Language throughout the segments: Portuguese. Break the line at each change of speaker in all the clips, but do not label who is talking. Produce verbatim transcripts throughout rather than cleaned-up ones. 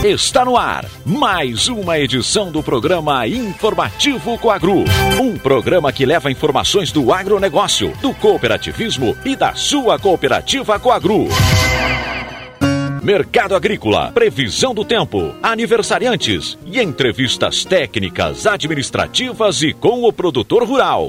Está no ar mais uma edição do programa Informativo Coagro. Um programa que leva informações do agronegócio, do cooperativismo e da sua cooperativa Coagro. Mercado agrícola, previsão do tempo, aniversariantes e entrevistas técnicas, administrativas e com o produtor rural.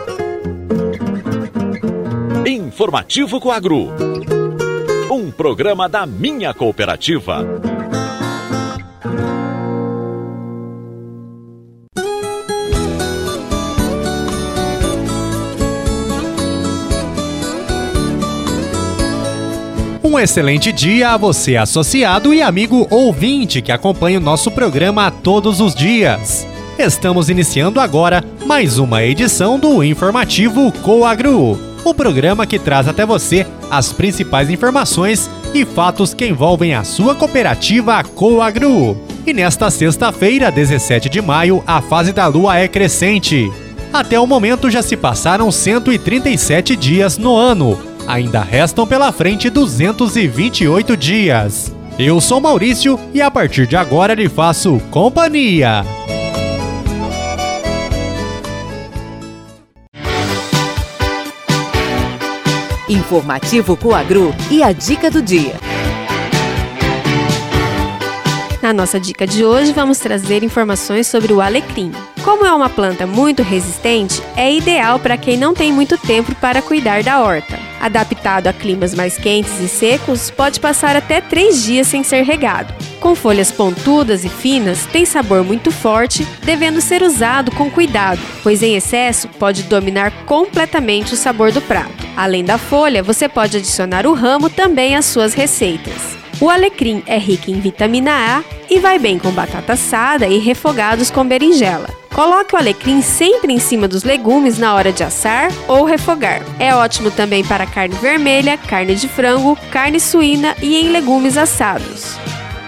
Informativo Coagro. Um programa da minha cooperativa.
Um excelente dia a você, associado e amigo ouvinte que acompanha o nosso programa todos os dias. Estamos iniciando agora mais uma edição do Informativo Coagro, o programa que traz até você as principais informações e fatos que envolvem a sua cooperativa Coagro. E nesta sexta-feira, dezessete de maio, a fase da lua é crescente. Até o momento já se passaram cento e trinta e sete dias no ano. Ainda restam pela frente duzentos e vinte e oito dias. Eu sou Maurício e a partir de agora lhe faço companhia.
Informativo Coagro e a dica do dia. Na nossa dica de hoje, vamos trazer informações sobre o alecrim. Como é uma planta muito resistente, é ideal para quem não tem muito tempo para cuidar da horta. Adaptado a climas mais quentes e secos, pode passar até três dias sem ser regado. Com folhas pontudas e finas, tem sabor muito forte, devendo ser usado com cuidado, pois em excesso pode dominar completamente o sabor do prato. Além da folha, você pode adicionar o ramo também às suas receitas. O alecrim é rico em vitamina A e vai bem com batata assada e refogados com berinjela. Coloque o alecrim sempre em cima dos legumes na hora de assar ou refogar. É ótimo também para carne vermelha, carne de frango, carne suína e em legumes assados.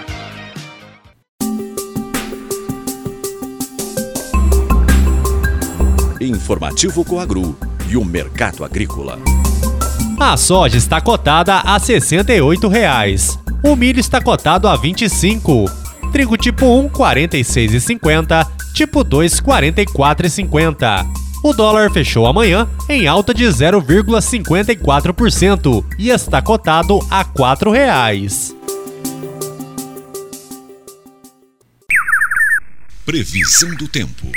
Informativo Coagro e o mercado agrícola.
A soja está cotada a sessenta e oito reais. O milho está cotado a vinte e cinco. Trigo tipo um, quarenta e seis reais e cinquenta centavos. Tipo dois, quarenta e quatro reais e cinquenta centavos. O dólar fechou amanhã em alta de zero vírgula cinquenta e quatro por cento e está cotado a quatro reais.
Previsão do tempo.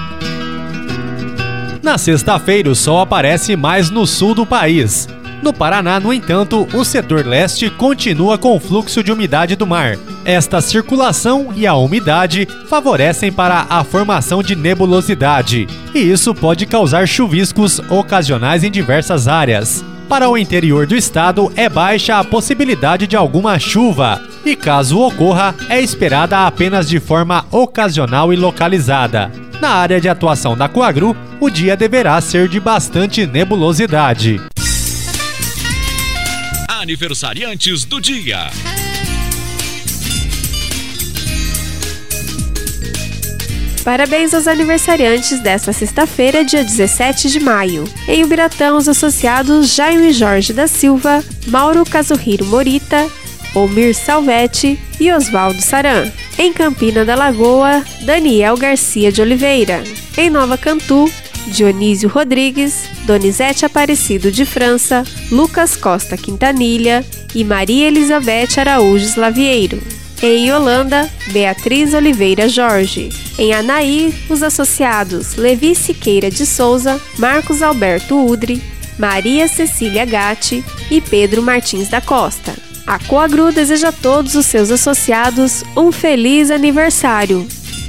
Na sexta-feira, o sol aparece mais no sul do país. No Paraná, no entanto, o setor leste continua com o fluxo de umidade do mar. Esta circulação e a umidade favorecem para a formação de nebulosidade, e isso pode causar chuviscos ocasionais em diversas áreas. Para o interior do estado, é baixa a possibilidade de alguma chuva, e caso ocorra, é esperada apenas de forma ocasional e localizada. Na área de atuação da Coagro, o dia deverá ser de bastante nebulosidade.
Aniversariantes do dia.
Parabéns aos aniversariantes desta sexta-feira, dia dezessete de maio. Em Ubiratã, os associados Jaime Jorge da Silva, Mauro Kazuhiro Morita, Omir Salvetti e Oswaldo Saran. Em Campina da Lagoa, Daniel Garcia de Oliveira. Em Nova Cantu, Dionísio Rodrigues, Donizete Aparecido de França, Lucas Costa Quintanilha e Maria Elizabeth Araújo Slavieiro. Em Holanda, Beatriz Oliveira Jorge. Em Anaí, os associados Levi Siqueira de Souza, Marcos Alberto Udri, Maria Cecília Gatti e Pedro Martins da Costa. A Coagro deseja a todos os seus associados um feliz aniversário.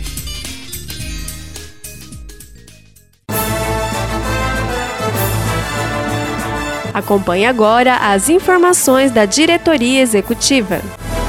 Acompanhe agora as informações da diretoria executiva.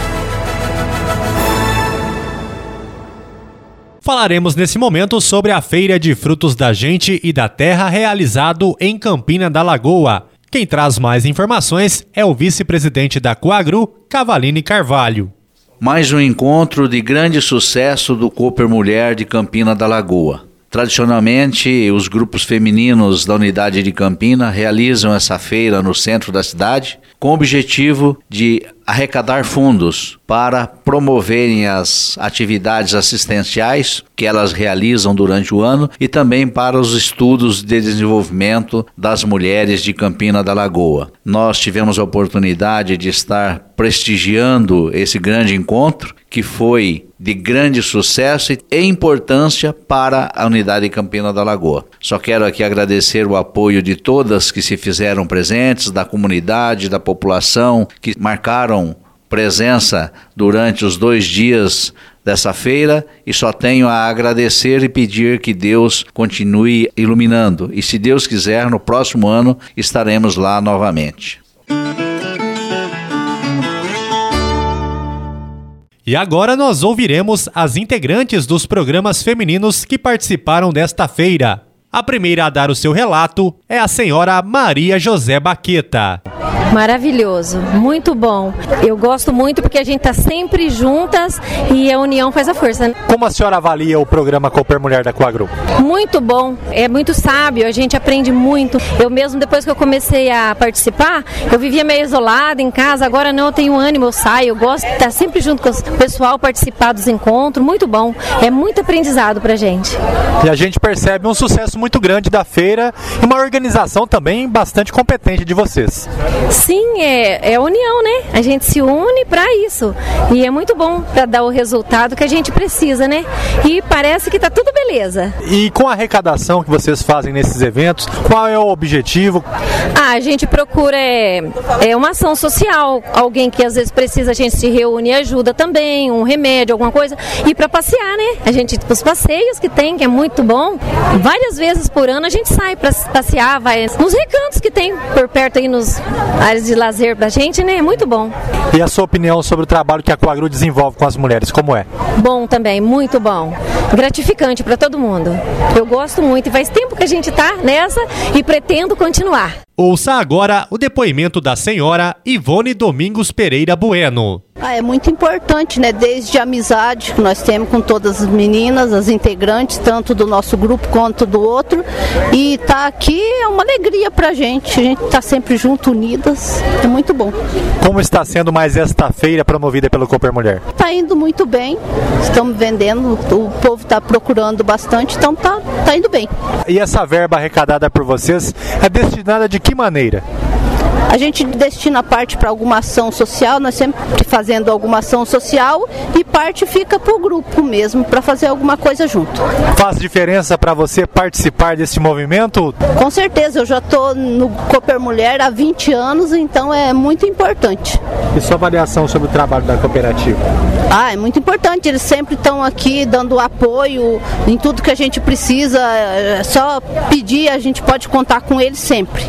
Falaremos nesse momento sobre a Feira de Frutos da Gente e da Terra realizado em Campina da Lagoa. Quem traz mais informações é o vice-presidente da Coagro, Cavaline Carvalho.
Mais um encontro de grande sucesso do Cooper Mulher de Campina da Lagoa. Tradicionalmente, os grupos femininos da unidade de Campina realizam essa feira no centro da cidade, com o objetivo de arrecadar fundos para promoverem as atividades assistenciais que elas realizam durante o ano e também para os estudos de desenvolvimento das mulheres de Campina da Lagoa. Nós tivemos a oportunidade de estar prestigiando esse grande encontro, que foi de grande sucesso e importância para a unidade de Campina da Lagoa. Só quero aqui agradecer o apoio de todas que se fizeram presentes, da comunidade, da população, que marcaram presença durante os dois dias dessa feira, e só tenho a agradecer e pedir que Deus continue iluminando. E se Deus quiser, no próximo ano estaremos lá novamente.
E agora nós ouviremos as integrantes dos programas femininos que participaram desta feira. A primeira a dar o seu relato é a senhora Maria José Baqueta.
Maravilhoso, muito bom. Eu gosto muito porque a gente está sempre juntas e a união faz a força.
Como a senhora avalia o programa Cooper Mulher da Coagro?
Muito bom, é muito sábio, a gente aprende muito. Eu mesmo, depois que eu comecei a participar, eu vivia meio isolada em casa, agora não, eu tenho ânimo, eu saio, eu gosto de estar sempre junto com o pessoal, participar dos encontros, muito bom. É muito aprendizado pra gente.
E a gente percebe um sucesso muito grande da feira e uma organização também bastante competente de vocês.
Sim, é, é união, né? A gente se une para isso. E é muito bom para dar o resultado que a gente precisa, né? E parece que tá tudo beleza.
E com a arrecadação que vocês fazem nesses eventos, qual é o objetivo?
Ah, a gente procura é, é uma ação social. Alguém que às vezes precisa, a gente se reúne e ajuda também, um remédio, alguma coisa. E para passear, né? A gente, os passeios que tem, que é muito bom. Várias vezes por ano a gente sai para passear, vai nos recantos que tem por perto aí, nos áreas de lazer pra gente, né? É muito bom.
E a sua opinião sobre o trabalho que a Coagro desenvolve com as mulheres, como é?
Bom também, muito bom. Gratificante para todo mundo. Eu gosto muito e faz tempo que a gente tá nessa e pretendo continuar.
Ouça agora o depoimento da senhora Ivone Domingos Pereira Bueno.
Ah, é muito importante, né? Desde a amizade que nós temos com todas as meninas, as integrantes, tanto do nosso grupo quanto do outro. E estar tá aqui é uma alegria pra gente. A gente tá sempre junto, unidas. É muito bom.
Como está sendo mais esta feira promovida pelo Cooper Mulher?
Tá indo muito bem. Estamos vendendo, o povo tá procurando bastante, então tá, tá indo bem.
E essa verba arrecadada por vocês é destinada de que maneira?
A gente destina parte para alguma ação social, nós sempre fazendo alguma ação social, e parte fica para o grupo mesmo, para fazer alguma coisa junto.
Faz diferença para você participar desse movimento?
Com certeza, eu já estou no Cooper Mulher há vinte anos, então é muito importante.
E sua avaliação sobre o trabalho da cooperativa?
Ah, é muito importante, eles sempre estão aqui dando apoio em tudo que a gente precisa, é só pedir, a gente pode contar com eles sempre.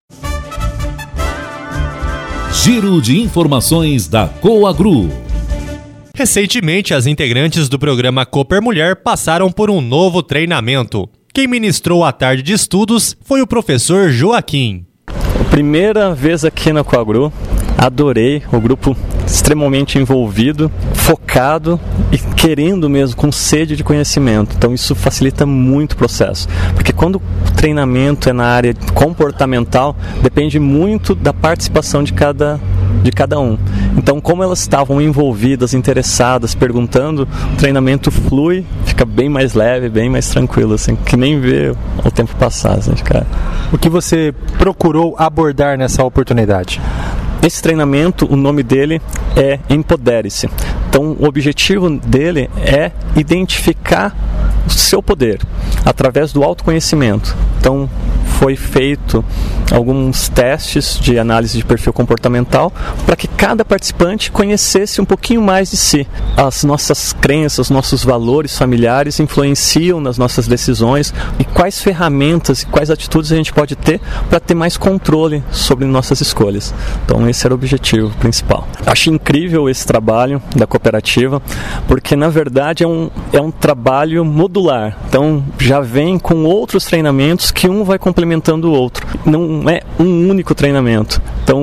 Giro de informações da Coagro.
Recentemente, as integrantes do programa Cooper Mulher passaram por um novo treinamento. Quem ministrou a tarde de estudos foi o professor Joaquim.
Primeira vez aqui na Coagro, adorei o grupo extremamente envolvido, focado e querendo mesmo, com sede de conhecimento. Então isso facilita muito o processo, porque quando o treinamento é na área comportamental, depende muito da participação de cada, de cada um. Então, como elas estavam envolvidas, interessadas, perguntando, o treinamento flui, fica bem mais leve, bem mais tranquilo, assim, que nem vê o tempo passar. Assim, cara.
O que você procurou abordar nessa oportunidade?
Esse treinamento, o nome dele é Empodere-se. Então, o objetivo dele é identificar o seu poder através do autoconhecimento. Então, foi feito alguns testes de análise de perfil comportamental para que cada participante conhecesse um pouquinho mais de si. As nossas crenças, nossos valores familiares influenciam nas nossas decisões e quais ferramentas e quais atitudes a gente pode ter para ter mais controle sobre nossas escolhas. Então esse era o objetivo principal. Acho incrível esse trabalho da cooperativa, porque na verdade é um, é um trabalho modular. Então já vem com outros treinamentos que um vai complementando o outro. Não é um único treinamento. Então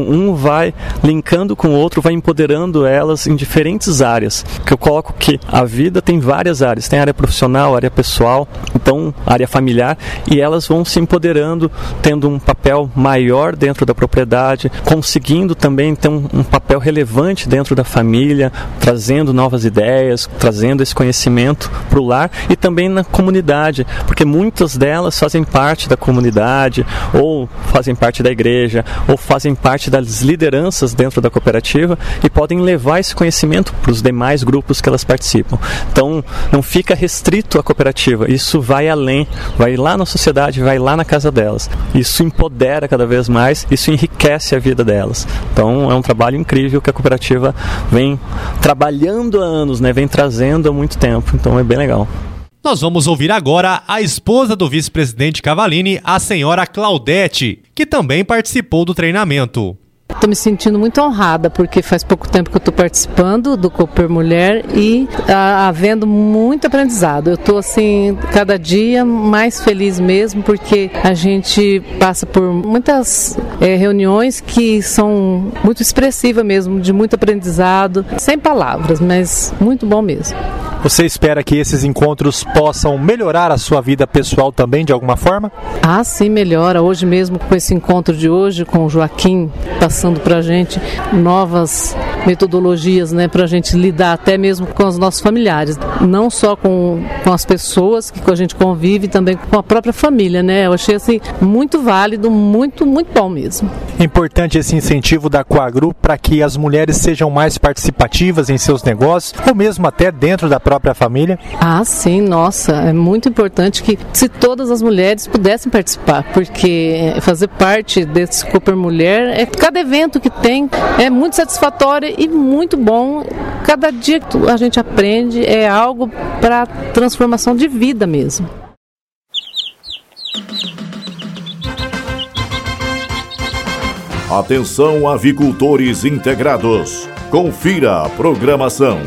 um vai linkando com o outro, vai empoderando elas em diferentes áreas. Que eu coloco que a vida tem várias áreas, tem área profissional, área pessoal, então área familiar, e elas vão se empoderando, tendo um papel maior dentro da propriedade, conseguindo também ter um, um papel relevante dentro da família, trazendo novas ideias, trazendo esse conhecimento para o lar e também na comunidade, porque muitas delas fazem parte da comunidade, ou fazem parte da igreja, ou fazem parte das lideranças dentro da cooperativa e podem levar esse conhecimento para os demais grupos que elas participam. Então, não fica restrito à cooperativa, isso vai além, vai lá na sociedade, vai lá na casa delas. Isso empodera cada vez mais, isso enriquece a vida delas. Então, é um trabalho incrível que a cooperativa vem trabalhando há anos, né? Vem trazendo há muito tempo, então é bem legal.
Nós vamos ouvir agora a esposa do vice-presidente Cavallini, a senhora Claudete, que também participou do treinamento.
Estou me sentindo muito honrada, porque faz pouco tempo que eu estou participando do Cooper Mulher e tá havendo muito aprendizado. Eu estou, assim, cada dia mais feliz mesmo, porque a gente passa por muitas é, reuniões que são muito expressivas mesmo, de muito aprendizado, sem palavras, mas muito bom mesmo.
Você espera que esses encontros possam melhorar a sua vida pessoal também, de alguma forma?
Ah, sim, melhora. Hoje mesmo, com esse encontro de hoje, com o Joaquim, passando para a gente novas metodologias, né, para a gente lidar até mesmo com os nossos familiares, não só com, com as pessoas que a gente convive, também com a própria família, né? Eu achei assim muito válido, muito, muito bom mesmo.
É importante esse incentivo da Coagru para que as mulheres sejam mais participativas em seus negócios, ou mesmo até dentro da própria família?
Ah, sim, nossa, é muito importante que se todas as mulheres pudessem participar, porque fazer parte desse Cooper Mulher, é, cada evento que tem é muito satisfatório e muito bom. Cada dia que a gente aprende é algo para transformação de vida mesmo.
Atenção, avicultores integrados. Confira a programação.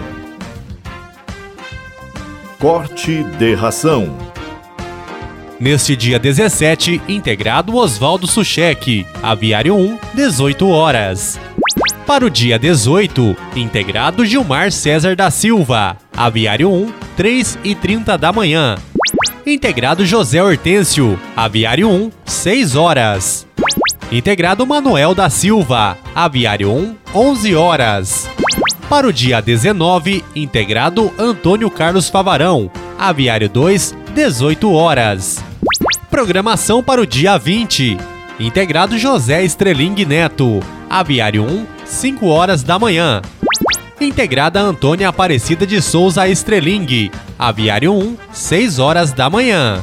Corte de ração.
Neste dia dezessete, integrado Oswaldo Suchek, Aviário um, dezoito horas. Para o dia dezoito, integrado Gilmar César da Silva, Aviário um, três e trinta da manhã. Integrado José Hortêncio, Aviário um, seis horas. Integrado Manuel da Silva, Aviário um, onze horas. Para o dia dezenove, integrado Antônio Carlos Favarão, Aviário dois, dezoito horas. Programação para o dia vinte, integrado José Estreling Neto, Aviário um, cinco horas da manhã. Integrada Antônia Aparecida de Souza Estreling, Aviário um, seis horas da manhã.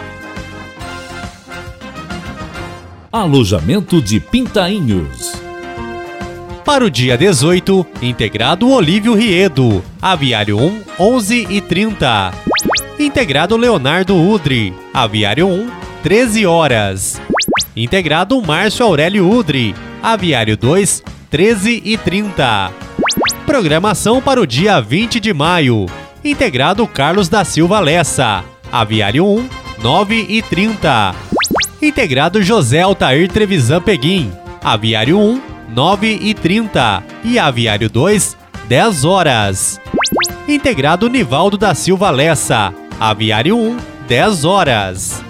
Alojamento de Pintainhos.
Para o dia dezoito, integrado Olívio Riedo, Aviário um, onze e trinta. Integrado Leonardo Udri, Aviário um, treze horas. Integrado Márcio Aurélio Udri, Aviário dois, treze e trinta. Programação para o dia vinte de maio, integrado Carlos da Silva Lessa, Aviário um, nove e trinta. Integrado José Altair Trevisan Peguim, Aviário um, nove e trinta e Aviário dois, dez horas. Integrado Nivaldo da Silva Lessa, Aviário um, dez horas.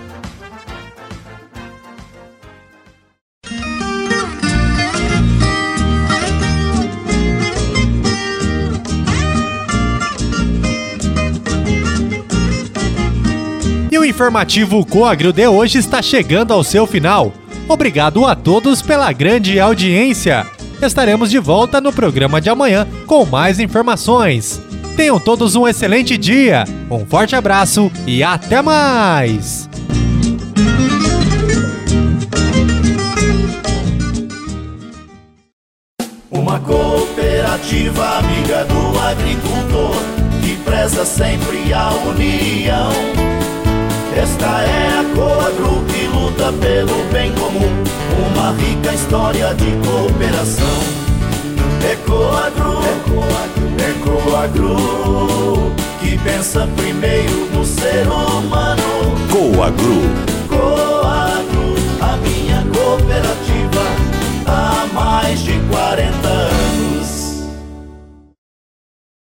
E o informativo Coagro de hoje está chegando ao seu final. Obrigado a todos pela grande audiência. Estaremos de volta no programa de amanhã com mais informações. Tenham todos um excelente dia, um forte abraço e até mais!
Uma cooperativa amiga do agricultor, que preza sempre a união. Esta é a Coagru que luta pelo bem comum, uma rica história de cooperação. É Coagru, é Coagru, é Coagru, que pensa primeiro no ser humano.
Coagru.